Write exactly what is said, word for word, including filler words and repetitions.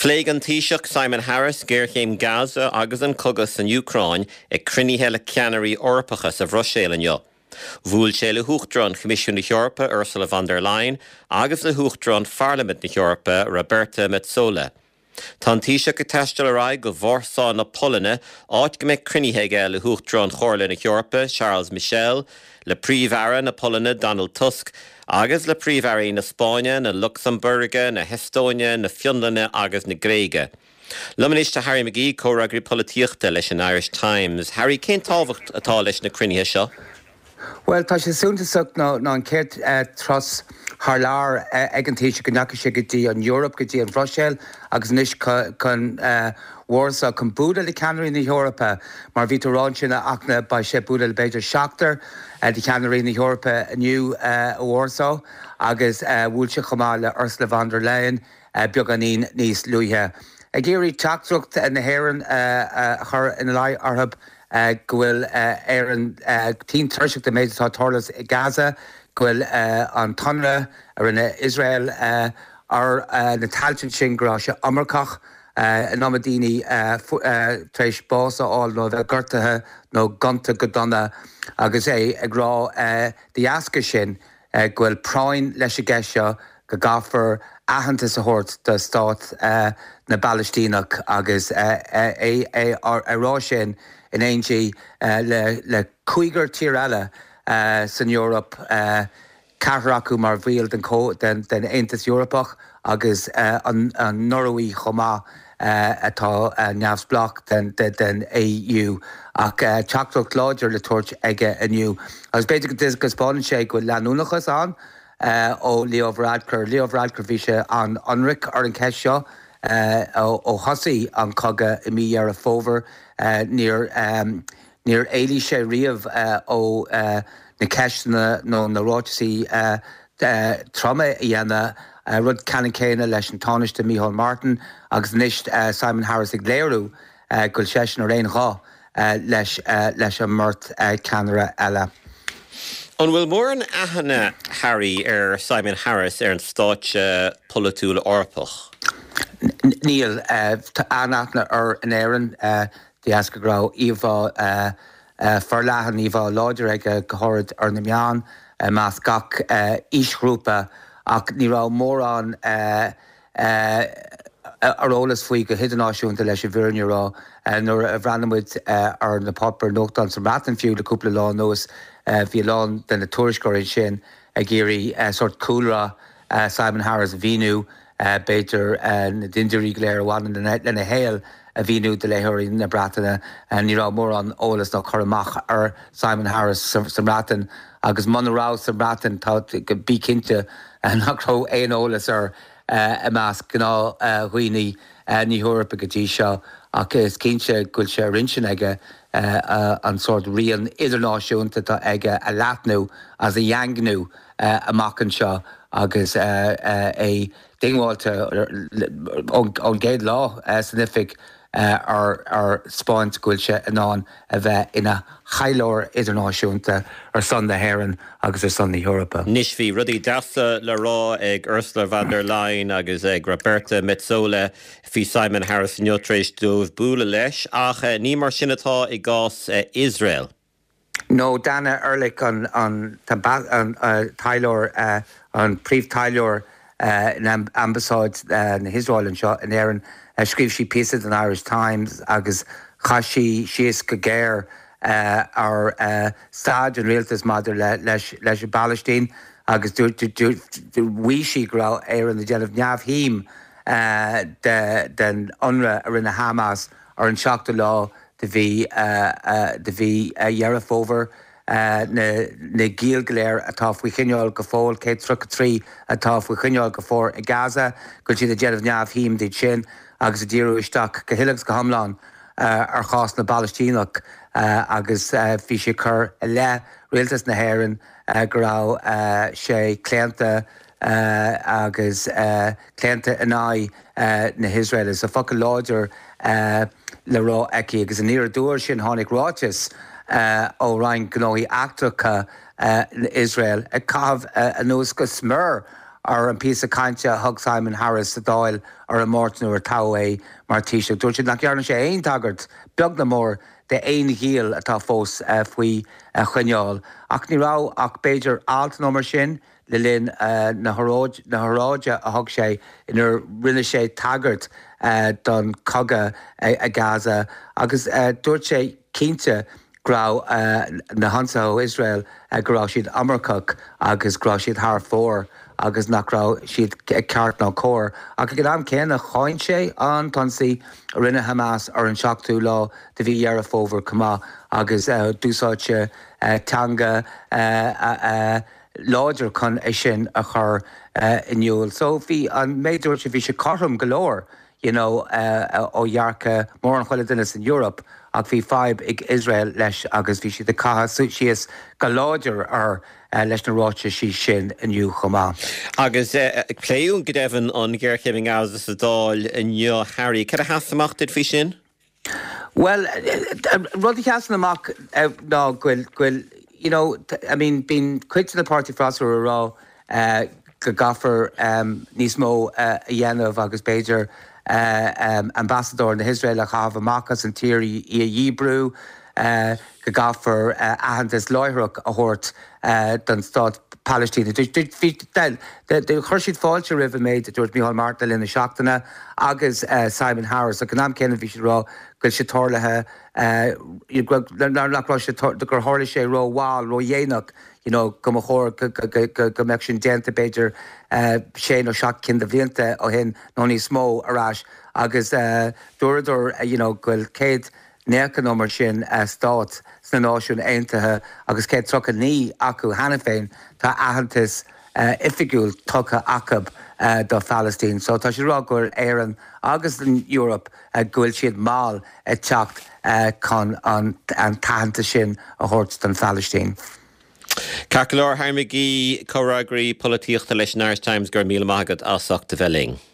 Phlégan Taoiseach Simon Harris géirchéim Gaza agus an cogas an Ucrain ag crunithe le ceannairí orpachas a bhrosisiil inniu. Bhúil sé le Huachtaráin Comisiún na Heorpa Ursula von der Leyen agus le Huachtaráin Parliament na Heorpa Roberta Metsola. Tá Taoiseach go taisteal ar go bhórsáin na Polaine áit go méid crunithe aige le Huachtaráin Chorla na Heorpa Charles Michel, le príomh-aire na Polaine Donald Tusk, agus le príomh-aire na Spáine, na Luxemburga, na Hestonia, na Fionlanne agus na Gréige. Luministe Harry McGee córagraí polítíochta leis an Irish Times. Harry, cén tábhacht atá leis na crunithe seo? Well, tá sé súntasach ná ná an céirt tros thar lear ag an Taoiseach go ndeacair sé go dtí an Eorp go dtí an Bhroiséil agus níos chun Warsaw chun búda le ceannairí na Heorpa mar bhí rán sinna achna ba sé búda le beidir seachtar de ceannairí na Heorpa aniu a Warsaw agus bhúil sé chomá le Ursula von der Leyen beag an íon níos luithe. A géirí teachtracht na hÉireann chur ina leith orthab Uh, Gwil uh, Aaron uh, Team Turshik the Major Torlas Gaza, Gwil uh, on Tonra, or in uh, Israel, uh, or uh, Natalchin Shingrasha, Amerkach, uh, Nomadini, uh, Trish Bosa, all no, the Gerta, no Gunta Godonna, Agus a Gra, uh, the Askashin, uh, Gwil Proin, Leshigesha, Gagaffer, Ahantas a Hort, the Stott, uh, na Balestinach, Agus a a or a Roshin. In N G uh, le, le Cuiger Tirala uh, san Europe uh, Carracu mar bhíal den co den den Aintas Europach agus uh, an, an Norway chomá uh, atá uh, neamhs bloc den, den, den A U ach uh, teachtracht láidir le tuairt aige aniu. Agus beidir go dtí go spáin sé go leanúnachas an uh, ó Leo Varadkar, Leo Varadkar bhí sé an Anric ar an ceis seo uh, ó, ó hosaí an coga i mí ar a fóver Uh, near um, near Ailey sé riamh uh, ó uh, na ceisna nó na rátaí uh, uh, trauma dhéana uh, rud canan céine leis an táiste Micheál Martin agus níos uh, Simon Harris ag léirú uh, goil sésin ar réon rá uh, leis, uh, leis an mort uh, ceannara eile. An bhfuil mór an aithne Harry ar Simon Harris ar an stáit uh, polúil orpach? Níl uh, tá aithne ar an éireann uh, the ask grau Eva uh uh Farlahan Eva Lodger ag gohorad ar na meán uh, mas gach uh, isgrúpa ach ní rá mór an uh, uh, arolalas faoi go hidanáisiúnta leis a bhíorne rá uh, nuair a bhreanamid uh, ar na popper nóchtán sa ratan fiú le cúpla lá nuas uh, bhí lán den na tuairiscóirí sin a géirí uh, sort coolra uh, Simon Harris a bhíú uh, beidir uh, na dindirí léir bháin na na héal a bhíú de léthirí na bratainine a ní rá mór an ólas nach choramach ar Simon Harris sa bratan agus manrá sa bratan tá go bí cinnte nachró éon ólas ar a meas gná chuoine ní Eorpa go dtí seo ach is cinse gúil sé rinsin aige an sort rion idirnáisiúnta tá aige a leathnú as a dheangnú amachchan seo agus é dingháilte ón géad lá sannific Uh, ar ar spáint gúilse anán a bheith ina chailóir idirnáisiúnta ar son na hÉireann agus ar son na Eorpa. Nis bhí rudí deasa le rá ag Ursula von der Leyen agus ag Roberta Metsola hí Simon Harris neotrééis dómh búla leis ach ní mar sinnatá i gás uh, Israel. No, Dana Ehrlich an an an uh, Taylor uh, an príomh Taylor uh, in ambasáid uh, na Israel an seo in éireann Uh, scríb sí píosa an Irish Times agus chaisí síos go géir uh, ar uh, stáid an rialtas maidir le, leis, leis a Balestín agus bhí sí go raibh ar an na déanamh neamhthím uh, de, den UNRWA ar ina Hamas ar an seachta lá de bhí uh, uh, de bhí uh, dhearaf over uh, na, na gíal goléir atá faoi chineáil go fóil cé tro trí atá faoi chineáil go fór i Gaza goil siad a déanamh neamhthím dé sin agus a ddíú isteach go hiilegs go hamláin uh, ar chás na Balestínach uh, agus bhí uh, sé chur le rialtas na hÉireann uh, go raibh uh, sé cléanta uh, agus uh, cléanta iná uh, na Israel is a focail láidir uh, le rá eici agus an níor dúir sin tháinig ráiteas uh, ó rainn gnóí eachtracha uh, na Israel a cabh uh, a nús go smir ar an písa cainte thug Simon Harris sa dáil ar an mórtnú ar tau é mar tíise. Dúirt siad nach cearna sé aon tagart beag na mór de éon ghial atá fós uh, faoi uh, chuineáil. Ach ní rá ach beidir alt nó mar sin le linn uh, na hráide a thug sé inar rinne sé tagart uh, don coga a, a Gaza. Agus uh, dúirt sé cínte grá uh, na hansa ó Israel uh, grá siad Amercach agus grá siad thar fór agus nachrá siad ceart ná cór. Agus go am céanna cháin sé an tansaí rinne Hamas ar an seachtú lá de bhí dhearrah fómhar cumá agus uh, dúsáidse uh, tanga uh, uh, uh, láidir chun é sin a chur uh, inniuil. So bhí an méidir se bhí se cartham golóir, you know, uh, ó dhearcha mór an chuile duine in Europe, ach bhí feib ag Israel leis agus bhí siad de caithe síos go láidir ar uh, leis na ráite sí sin inniu chumá. Agus uh, cléún go deimhin an ggéirchéimh Gaza sa dáil inniu Harry, cad a hasamachtaid fao sin? Well, rud ich hasan amach ná ghfuil ghfuil, you know, I mean, bín cuid na Party Frasar a rá uh, go gafar um, níos mó uh, a dhéanamh agus Beidir Uh, um, ambassador na Israel a chav amachchas an tír i a Hebrew uh, go gafar uh, ahantas loireach a hort uh, don stad Palestine. De chuirsid fáilte rih méid dúirt Micheál Martel in na seachtaine agus uh, Simon Harris a gnám ceanna bhí sé rá goil sé torlathe nachrá sé gur hála sé rá bháil ró dhéanaach, you know, go a chóir go meid sin déanta Beidir sé ó seach cin de bhlianta ó hin nó ní smó arás agus dúradúir, you know, goil céad neachan mar sin stát sna náisiún aontaithe agus céad trocha ní acu hena féin tá ahantas ifigiúil tucha acab do Palestine. So tá sé rá gur éan agus in Europe gohfuil siad máil teacht chun an tahananta sin a thuirt don Palestine. Cacalór Harmigí Coragraí Políochta leis an Irish Times gur míle maigad asach de bheling.